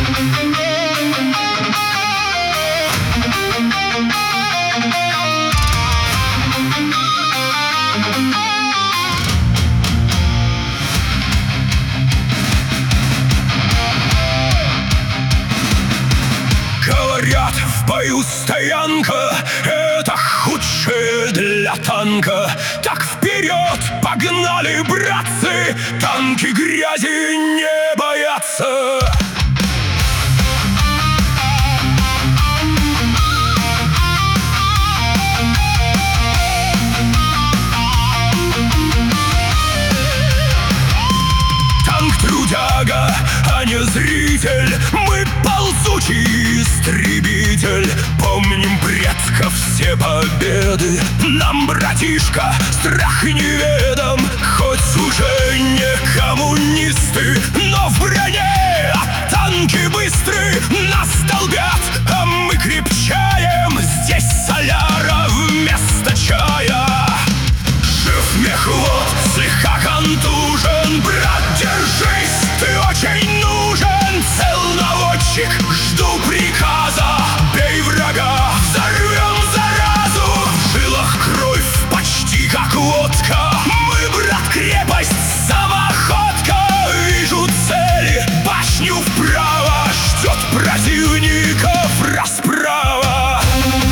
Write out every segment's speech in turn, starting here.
Говорят, в бою стоянка — это худшее для танка. Так вперед погнали, братцы, танки грязи не боятся. Танк трудяга, а не зритель. Мы ползучий истребитель. Помним предков все победы. Нам, братишка, страх неведом. Хоть уже не коммунисты, но в броне, а танки быстры. Нас долбят, а мы крепчаем. Здесь соляра вместо чая. Жив мехвод, слегка контужен. Брат, держись, ты очень нужен. Цел наводчик, жду приказа. Бей врага, взорвем заразу. В жилах кровь почти как водка. Мы, брат, крепость, самоходка. Вижу цели, башню вправо. Ждет противников расправа.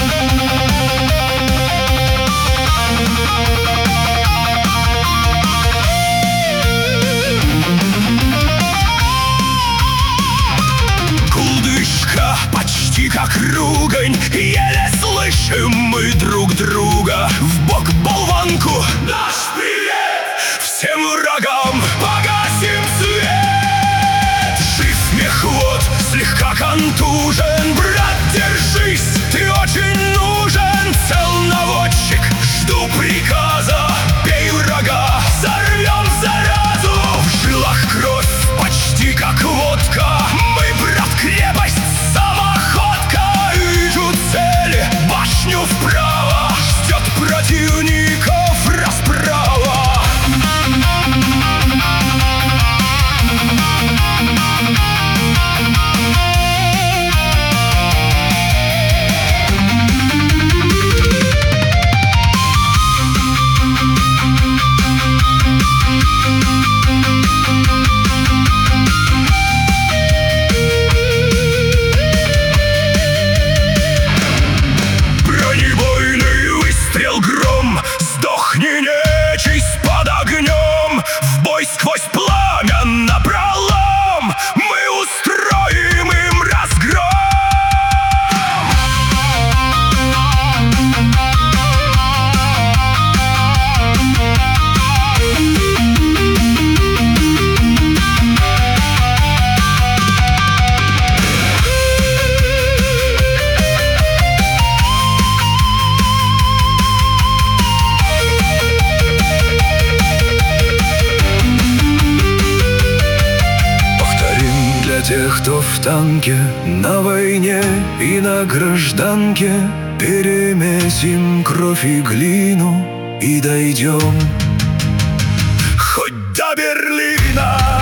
Почти как ругань, еле слышим мы друг друга. В бок болванку наш привет. Всем врагам погасим свет. Жив мехвод, слегка контужен. Брат, держись, ты очень нужен. Цел наводчик, жду приказа. Бей врага, взорвем заразу. В жилах кровь почти как водка. Мы, брат, крепость, башню вправо, ждет противников расправа. В бой сквозь пламя напролом. Мы устроим им разгром. Тех, кто в танке, на войне и на гражданке, перемесим кровь и глину и дойдем хоть до Берлина.